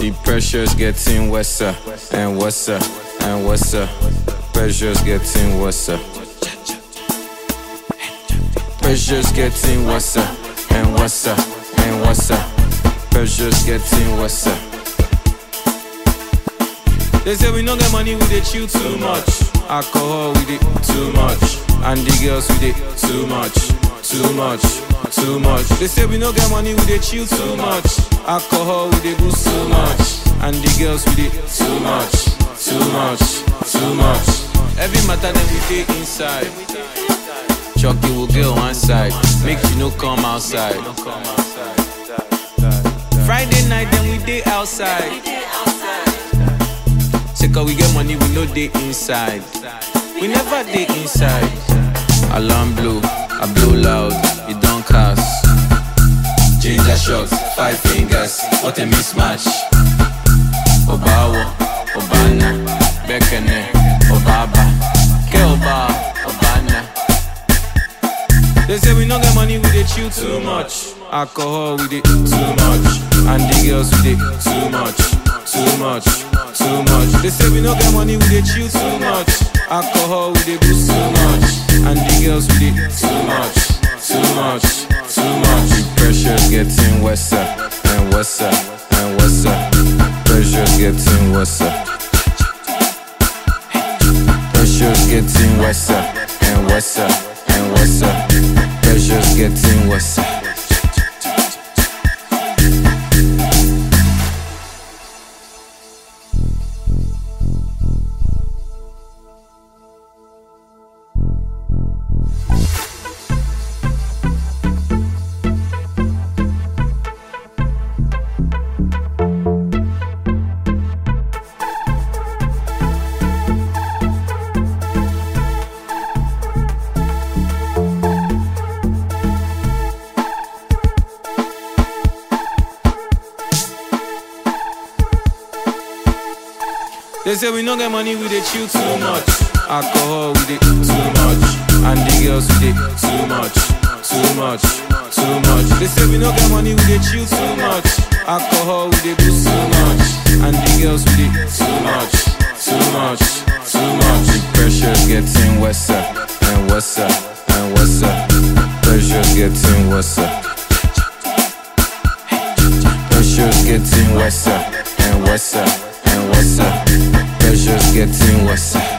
The pressure's getting worse and worse and worse. Pressure's getting worse. Pressure's getting worse and worse and worse. Pressure's getting worse. They say we don't get money, we dey chill too much. Alcohol, we dey too much. And the girls, we dey too much, too much, too much. They say we don't get money, we dey chill too much. Alcohol, we dey boost too much. And the girls, we dey too much, too much, too much. Every matter that we dey inside. Chucky will go one side, make you no come outside. Friday night, then we dey outside. Cause we get money, we know they inside. We never dey inside. Alarm blow, I blow loud, it don't cast. Ginger shots, 5 fingers, what a mismatch. Obawo, Obana, Bekene, Obaba, Keoba, Obana. They say we don't get money, we dey chill too much. Alcohol, we dey too much. And the girls, we dey too much, too much, too much. They say we don't get money, we dey chill too much. Alcohol, we dey boost too much. And the girls, we dey too much, too much, too much. The pressure's getting worse and worse and worse. Pressure's getting worse. Pressure's getting worse and worse and worse. Pressure's getting worse. They say we don't get money, we dey chill too much. Alcohol, we dey too much. And the girls, we dey too much, too much, too much. They say we don't get money, we dey chill too much. Alcohol, we dey boost too much. And the girls, we dey too much, too much, too much. The pressure's getting worse and worse and worse. Pressure's getting worse. Pressure's getting worse and worse and worse. Pressure's getting worse.